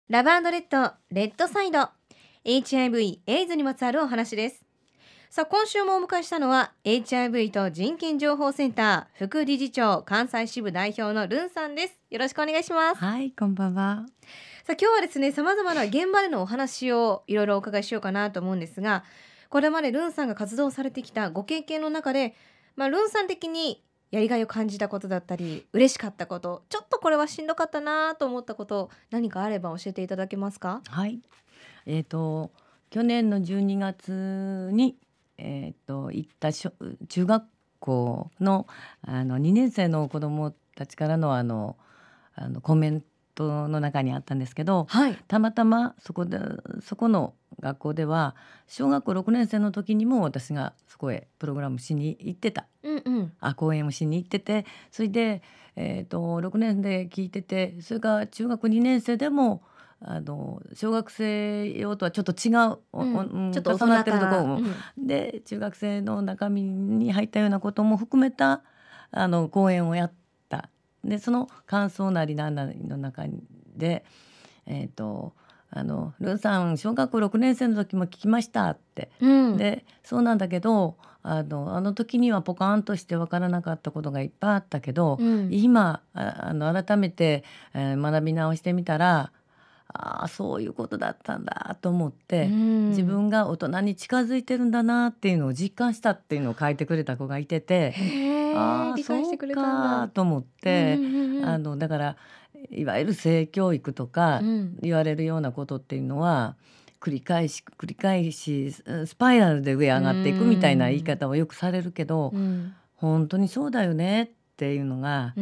ラブ&レッドレッドサイド HIV エイズにまつわるお話です。さあ今週もお迎えしたのは HIV と人権情報センター副理事長関西支部代表のルンさんです。よろしくお願いします。 はい、こんばんは。 さあ今日はですね、様々な現場でのお話をいろいろお伺いしようかなと思うんですが、これまでルンさんが活動されてきたご経験の中で、ルンさん的にやりがいを感じたことだったり嬉しかったこと、ちょっとこれはしんどかったなと思ったこと、何かあれば教えていただけますか？ はい。去年の12月に行った中学校の2年生の子どもたちからのコメントの中にあったんですけど、 はい。 たまたまそこの学校では小学校6年生の時にも私がそこへプログラムしに行ってた。 うんうん。 講演をしに行ってて、それで、6年で聞いてて、それから中学2年生でも小学生用とはちょっと違う、 ちょっと大人重なってるところかも、で中学生の中身に入ったようなことも含めた講演をやった。でその感想なりなんなりの中で、ルンさん小学校6年生の時も聞きましたって、でそうなんだけどあの時にはポカーンとして分からなかったことがいっぱいあったけど、今改めて、学び直してみたらそういうことだったんだと思って、自分が大人に近づいてるんだなっていうのを実感したっていうのを書いてくれた子がいてて、 へー、理解してそうくれたんだ。 かと思って、 うんだからいわゆる性教育とか言われるようなことっていうのは繰り返しスパイラルで上上がっていくみたいな言い方をよくされるけど、本当にそうだよねっていうのが、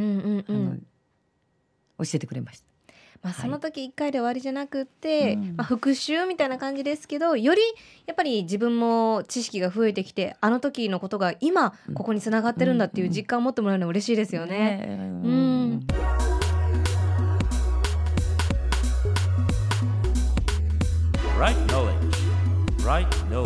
教えてくれました。 その時1回で終わりじゃなくって、復習みたいな感じですけど、よりやっぱり自分も知識が増えてきて、あの時のことが今ここに繋がってるんだっていう実感を持ってもらうのは嬉しいですよね。 Right knowledge, right knowledge.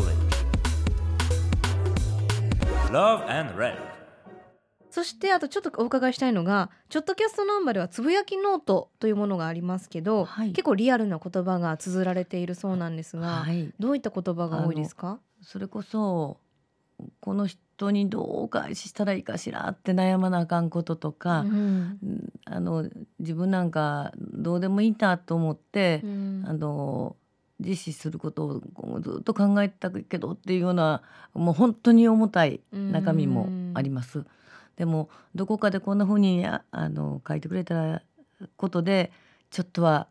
Love and Red. そしてあとちょっとお伺いしたいのが、ちょっとキャストナンバーではつぶやきノートというものがありますけど、結構リアルな言葉が綴られているそうなんですが、どういった言葉が多いですか？ それこそこの人にどうお返ししたらいいかしらって悩まなあかんこととか、自分なんかどうでもいいんだと思って、実施することをずっと考えてたけどっていうような、もう本当に重たい中身もあります。でもどこかでこんな風に書いてくれたことでちょっとは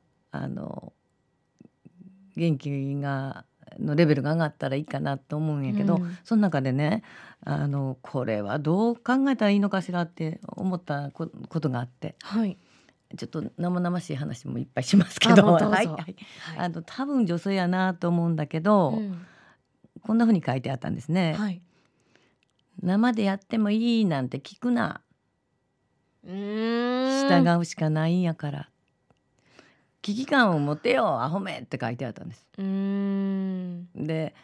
元気のレベルが上がったらいいかなと思うんやけど、その中でねこれはどう考えたらいいのかしらって思ったことがあって、ちょっと生々しい話もいっぱいしますけど、多分女性やなと思うんだけど、こんな風に書いてあったんですね。生でやってもいいなんて聞くな。従うしかないんやから。危機感を持てよアホめって書いてあったんです。で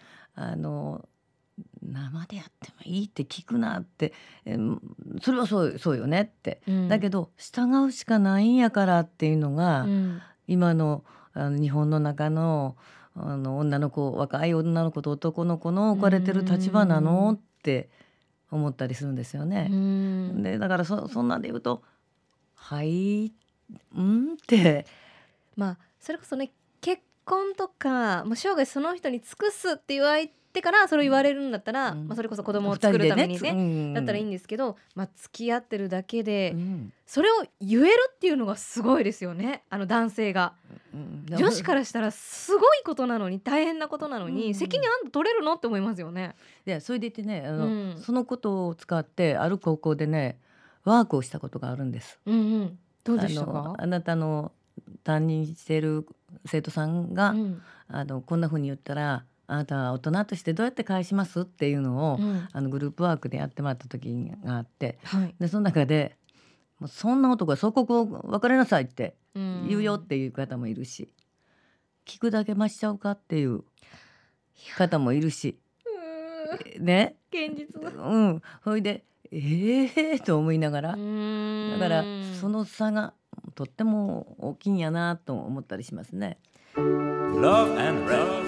生でやってもいいって聞くなって、それはそうよねって、だけど従うしかないんやからっていうのが、今の日本の中の女の子、若い女の子と男の子の置かれてる立場なのって思ったりするんですよね。でだからそんなんで言うとはいってそれこそね、結婚とかもう生涯その人に尽くすって言われてからそれを言われるんだったら、それこそ子供を作るためにね、だったらいいんですけど、付き合ってるだけで、それを言えるっていうのがすごいですよね。男性が、女子からしたらすごいことなのに、大変なことなのに、責任あんた取れるのって思いますよね。 でそれでいてねそのことを使ってある高校でねワークをしたことがあるんです。 どうでしたか？ あなたの担任している生徒さんが、こんな風に言ったらあなたは大人としてどうやって返しますっていうのを、グループワークでやってもらった時があって、でその中でもうそんな男は即刻別れなさいって言うよっていう方もいるし、聞くだけ増しちゃうかっていう方もいるしね、 現実だ。 それでと思いながら、だからその差がとっても大きいんやなと思ったりしますね。 Love and Red.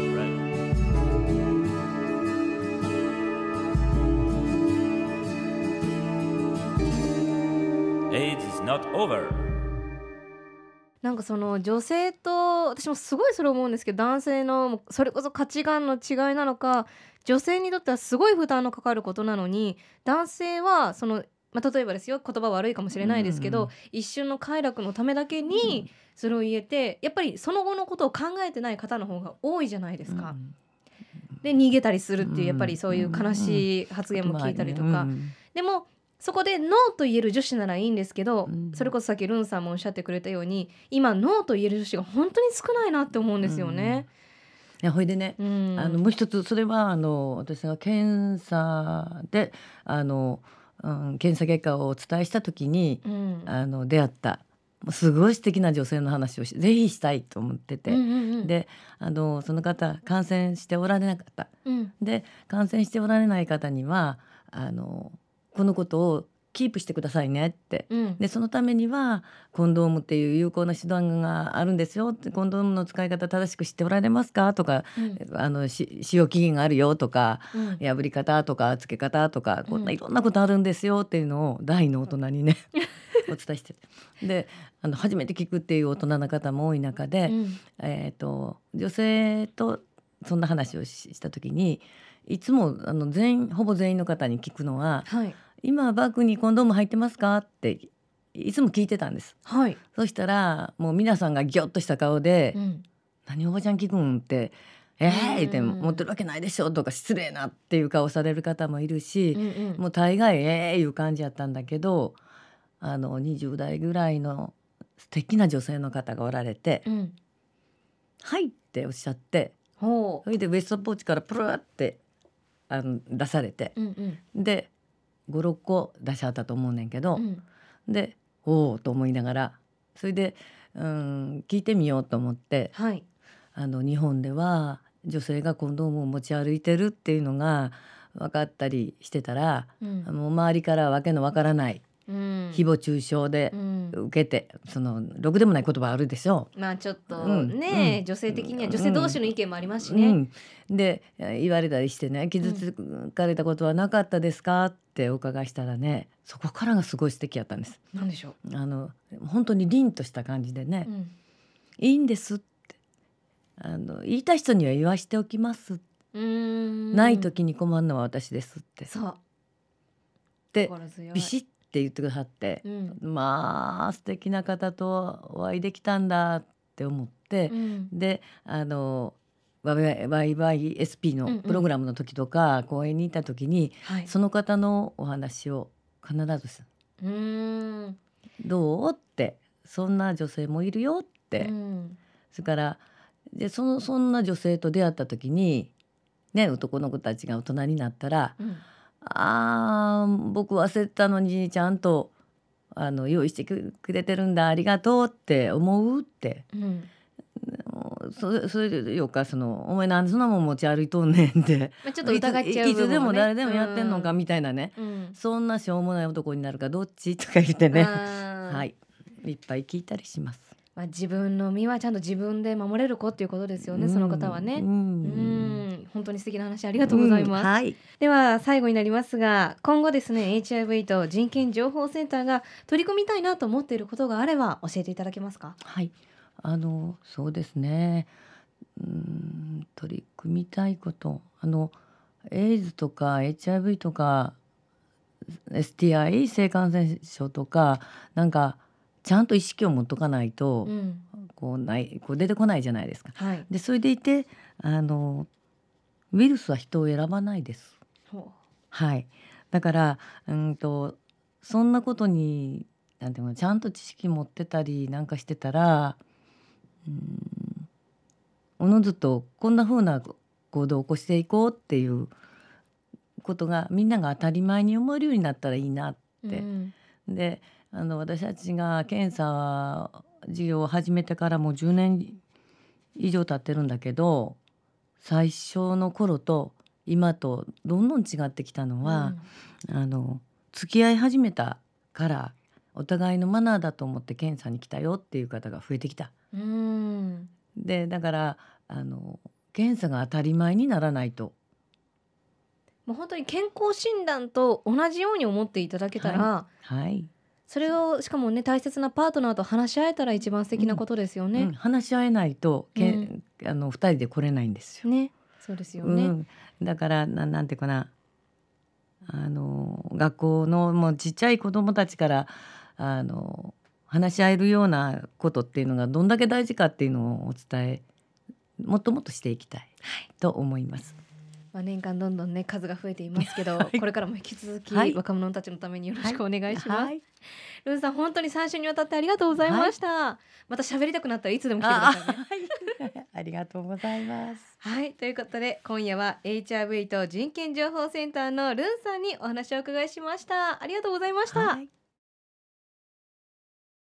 AIDS is not over. なんかその女性と私もすごいそれ思うんですけど、男性のそれこそ価値観の違いなのか、女性にとってはすごい負担のかかることなのに、男性はその、例えばですよ、言葉悪いかもしれないですけど、一瞬の快楽のためだけにそれを言えて、やっぱりその後のことを考えてない方の方が多いじゃないですか。で逃げたりするっていう、やっぱりそういう悲しい発言も聞いたりとか、でもそこでノーと言える女子ならいいんですけど、それこそさっきルンさんもおっしゃってくれたように、今ノーと言える女子が本当に少ないなって思うんですよね。 いやほいでね、もう一つそれは私が検査で検査結果をお伝えした時に、出会ったすごい素敵な女性の話をぜひしたいと思ってて、でその方感染しておられなかった、で感染しておられない方にはこのことをキープしてくださいねって、でそのためにはコンドームっていう有効な手段があるんですよって、コンドームの使い方正しく知っておられますかとか、使用期限があるよとか、破り方とか付け方とか、こんないろんなことあるんですよっていうのを大の大人にねお伝えしてて、で初めて聞くっていう大人の方も多い中で、女性とそんな話をした時に、いつもほぼ全員の方に聞くのは、今バッグにコンドーム入ってますかっていつも聞いてたんです、そしたらもう皆さんがギョッとした顔で、何おばちゃん聞くんって言って持ってるわけないでしょとか、失礼なっていう顔される方もいるし、もう大概いう感じやったんだけど、20代ぐらいの素敵な女性の方がおられて、はいっておっしゃって、それでウエストポーチからプルーって出されて、で5、6個出しはったと思うねんけど、でおおと思いながら、それで聞いてみようと思って、日本では女性がコンドームを持ち歩いてるっていうのが分かったりしてたら、もう周りからわけのわからない誹謗中傷で受けて、ろくでもない言葉あるでしょう。ちょっとね、女性的には女性同士の意見もありますしね、で言われたりしてね、傷つかれたことはなかったですかってお伺いしたらね、そこからがすごい素敵やったんです。 なんでしょう。 本当に凛とした感じでね、いいんですって、言いたい人には言わしておきます、ない時に困るのは私ですって、そうでビシッって言ってくださって、まあ素敵な方とお会いできたんだって思って、でYYSP のプログラムの時とか、講演に行った時に、その方のお話を必ずする。どうって、そんな女性もいるよって、それからでそんな女性と出会った時にね、男の子たちが大人になったら、僕忘れてたのにちゃんと用意してくれてるんだ、ありがとうって思うって、それでよか、お前なんでそんなもん持ち歩いとんねんって、ちょっと疑っちゃう部分もね、いつでも誰でもやってんのかみたいなね、そんなしょうもない男になるかどっちとか言ってね、いっぱい聞いたりします。 自分の身はちゃんと自分で守れる子っていうことですよね、その方はね。本当に素敵な話ありがとうございます、では最後になりますが、今後ですね HIV と人権情報センターが取り組みたいなと思っていることがあれば教えていただけますか。 そうですね、取り組みたいこと、エイズとか HIV とか STI 性感染症とか、なんかちゃんと意識を持っとかないと、こう出てこないじゃないですか、でそれでいてウイルスは人を選ばないです、だからそんなことになんていうの、ちゃんと知識持ってたりなんかしてたら、おのずとこんな風な行動を起こしていこうっていうことがみんなが当たり前に思えるようになったらいいなって、で私たちが検査事業を始めてからもう10年以上経ってるんだけど、最初の頃と今とどんどん違ってきたのは、付き合い始めたからお互いのマナーだと思って検査に来たよっていう方が増えてきた。でだから検査が当たり前にならないと、 もう本当に健康診断と同じように思っていただけたら、 はい、 それをしかもね大切なパートナーと話し合えたら一番素敵なことですよね。 話し合えないと2人で来れないんですよ。 ね、そうですよね。 だからなんていうかな、学校のもうちっちゃい子どもたちから話し合えるようなことっていうのがどんだけ大事かっていうのをお伝えもっともっとしていきたいと思います。 年間どんどんね数が増えていますけど、これからも引き続き若者たちのためによろしくお願いします。ルンさん本当に3週にわたってありがとうございました。また喋りたくなったらいつでも来てくださいね。 ありがとうございます。 はい、ということで今夜は HIV と人権情報センターのルンさんにお話をお伺いしました。ありがとうございました。